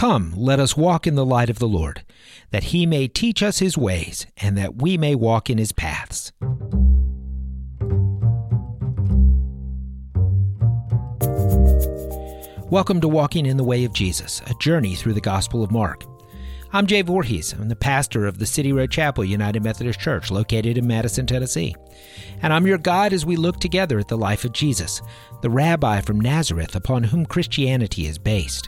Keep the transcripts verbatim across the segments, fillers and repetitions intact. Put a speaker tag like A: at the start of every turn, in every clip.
A: Come, let us walk in the light of the Lord, that he may teach us his ways, and that we may walk in his paths. Welcome to Walking in the Way of Jesus, a journey through the Gospel of Mark. I'm Jay Voorhees. I'm the pastor of the City Road Chapel United Methodist Church, located in Madison, Tennessee. And I'm your guide as we look together at the life of Jesus, the rabbi from Nazareth upon whom Christianity is based.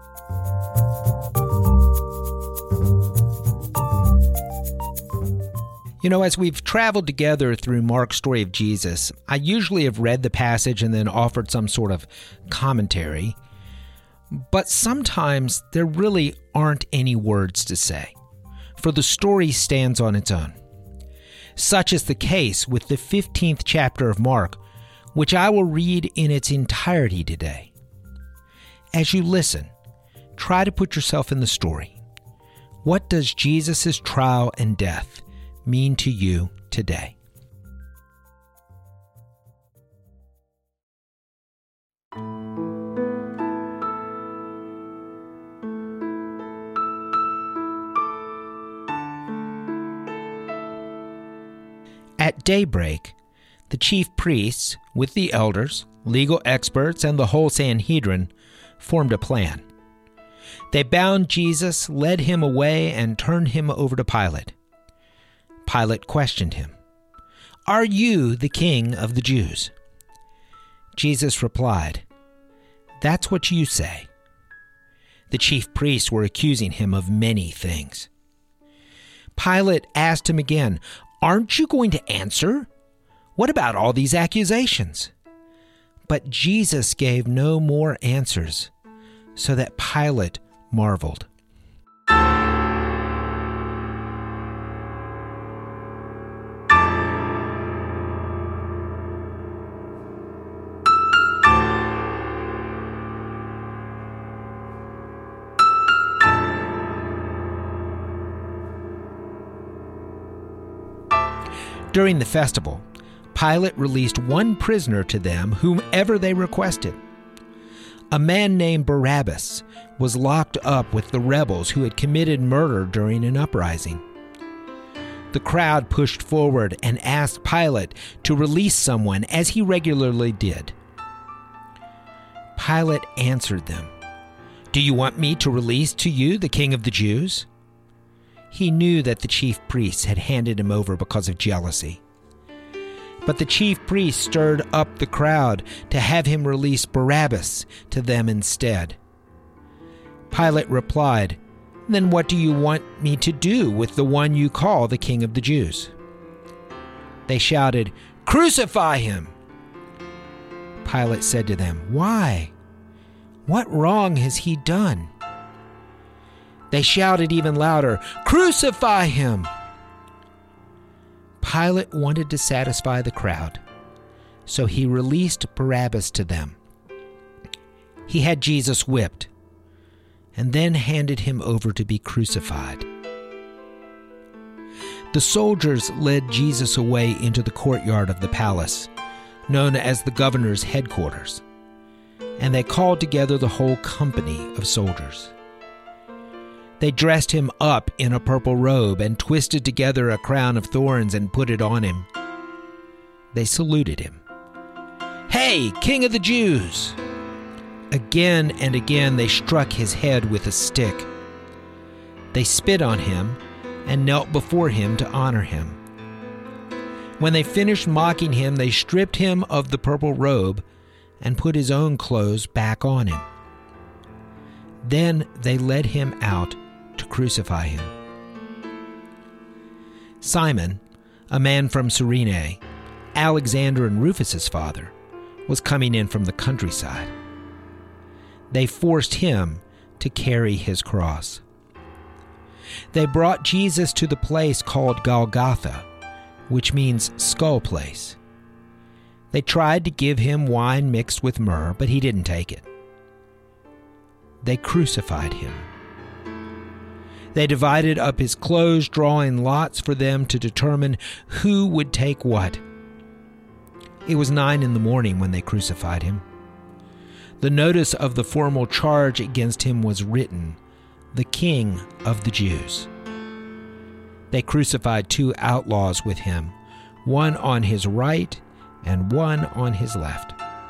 A: You know, as we've traveled together through Mark's story of Jesus, I usually have read the passage and then offered some sort of commentary. But sometimes there really aren't any words to say, for the story stands on its own. Such is the case with the fifteenth chapter of Mark, which I will read in its entirety today. As you listen, try to put yourself in the story. What does Jesus' trial and death mean to you today? At daybreak, the chief priests, with the elders, legal experts, and the whole Sanhedrin, formed a plan. They bound Jesus, led him away, and turned him over to Pilate. Pilate questioned him, "Are you the king of the Jews?" Jesus replied, "That's what you say." The chief priests were accusing him of many things. Pilate asked him again, "Aren't you going to answer? What about all these accusations?" But Jesus gave no more answers, so that Pilate marveled. During the festival, Pilate released one prisoner to them, whomever they requested. A man named Barabbas was locked up with the rebels who had committed murder during an uprising. The crowd pushed forward and asked Pilate to release someone, as he regularly did. Pilate answered them, "Do you want me to release to you the king of the Jews?" He knew that the chief priests had handed him over because of jealousy. But the chief priests stirred up the crowd to have him release Barabbas to them instead. Pilate replied, "Then what do you want me to do with the one you call the king of the Jews?" They shouted, "Crucify him!" Pilate said to them, "Why? What wrong has he done?" They shouted even louder, "Crucify him!" Pilate wanted to satisfy the crowd, so he released Barabbas to them. He had Jesus whipped, and then handed him over to be crucified. The soldiers led Jesus away into the courtyard of the palace, known as the governor's headquarters, and they called together the whole company of soldiers. They dressed him up in a purple robe and twisted together a crown of thorns and put it on him. They saluted him. "Hey, King of the Jews!" Again and again they struck his head with a stick. They spit on him and knelt before him to honor him. When they finished mocking him, they stripped him of the purple robe and put his own clothes back on him. Then they led him out to crucify him. Simon, a man from Cyrene, Alexander and Rufus's father, was coming in from the countryside. They forced him to carry his cross. They brought Jesus to the place called Golgotha, which means skull place. They tried to give him wine mixed with myrrh, but he didn't take it. They crucified him. They divided up his clothes, drawing lots for them to determine who would take what. It was nine in the morning when they crucified him. The notice of the formal charge against him was written the King of the Jews." They crucified two outlaws with him, one on his right and one on his left.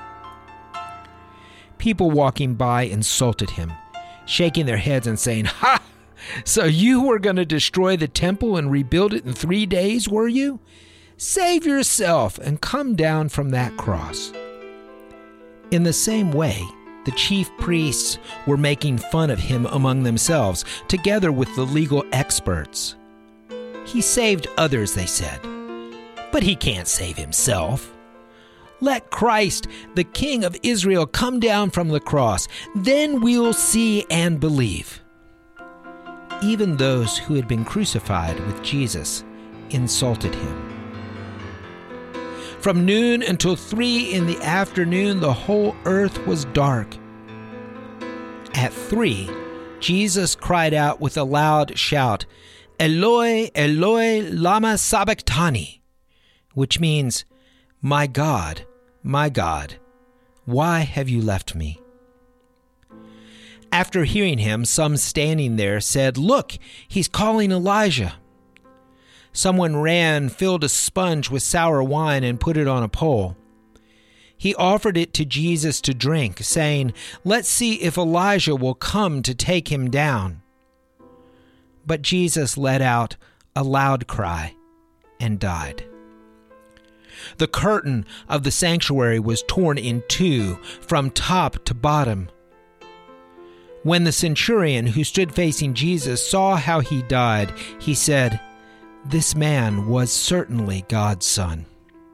A: People walking by insulted him, shaking their heads and saying, "Ha! So you were going to destroy the temple and rebuild it in three days, were you? Save yourself and come down from that cross." In the same way, the chief priests were making fun of him among themselves, together with the legal experts. "He saved others," they said, "but he can't save himself. Let Christ, the King of Israel, come down from the cross. Then we'll see and believe." Even those who had been crucified with Jesus insulted him. From noon until three in the afternoon, the whole earth was dark. At three, Jesus cried out with a loud shout, "Eloi, Eloi, lama sabachthani," which means, "My God, my God, why have you left me?" After hearing him, some standing there said, "Look, he's calling Elijah." Someone ran, filled a sponge with sour wine, and put it on a pole. He offered it to Jesus to drink, saying, "Let's see if Elijah will come to take him down." But Jesus let out a loud cry and died. The curtain of the sanctuary was torn in two from top to bottom. When the centurion who stood facing Jesus saw how he died, he said, "This man was certainly God's son."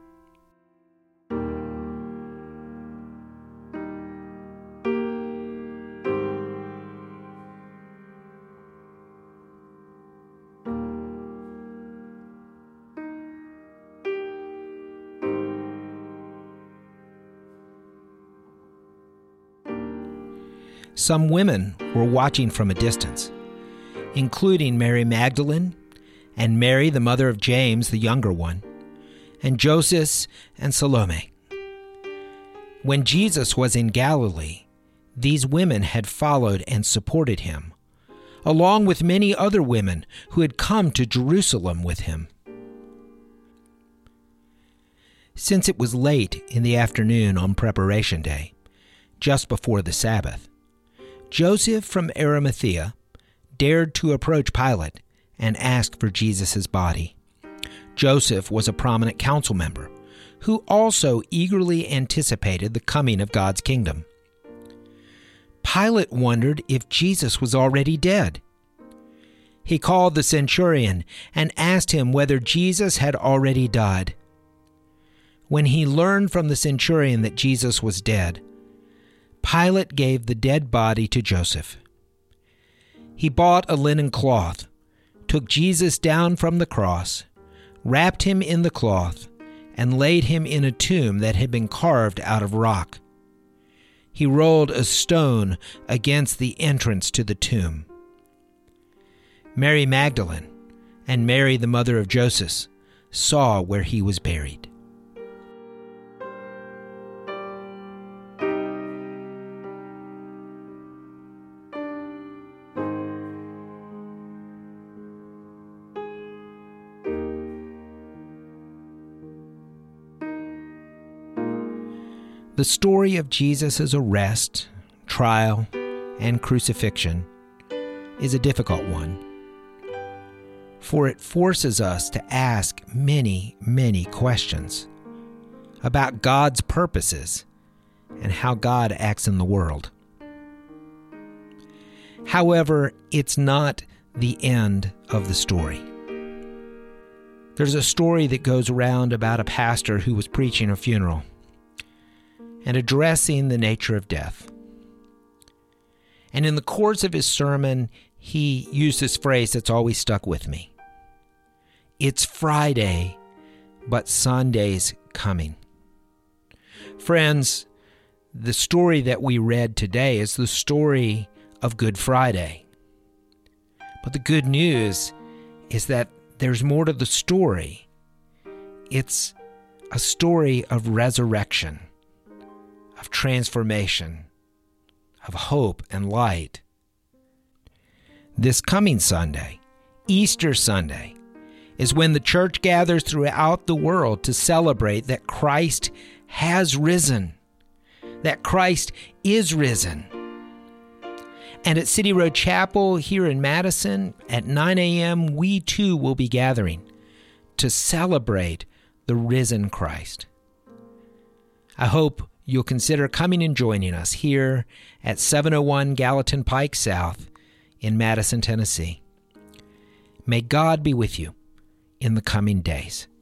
A: Some women were watching from a distance, including Mary Magdalene and Mary, the mother of James, the younger one, and Joseph and Salome. When Jesus was in Galilee, these women had followed and supported him, along with many other women who had come to Jerusalem with him. Since it was late in the afternoon on Preparation Day, just before the Sabbath, Joseph from Arimathea dared to approach Pilate and ask for Jesus' body. Joseph was a prominent council member who also eagerly anticipated the coming of God's kingdom. Pilate wondered if Jesus was already dead. He called the centurion and asked him whether Jesus had already died. When he learned from the centurion that Jesus was dead, Pilate gave the dead body to Joseph. He bought a linen cloth, took Jesus down from the cross, wrapped him in the cloth, and laid him in a tomb that had been carved out of rock. He rolled a stone against the entrance to the tomb. Mary Magdalene and Mary, the mother of Joseph, saw where he was buried. The story of Jesus' arrest, trial, and crucifixion is a difficult one, for it forces us to ask many, many questions about God's purposes and how God acts in the world. However, it's not the end of the story. There's a story that goes around about a pastor who was preaching a funeral and addressing the nature of death. And in the course of his sermon, he used this phrase that's always stuck with me. It's Friday, but Sunday's coming. Friends, the story that we read today is the story of Good Friday. But the good news is that there's more to the story. It's a story of resurrection, of transformation, of hope and light. This coming Sunday, Easter Sunday, is when the church gathers throughout the world to celebrate that Christ has risen, that Christ is risen. And at City Road Chapel here in Madison at nine a.m., we too will be gathering to celebrate the risen Christ. I hope you'll consider coming and joining us here at seven oh one Gallatin Pike South in Madison, Tennessee. May God be with you in the coming days.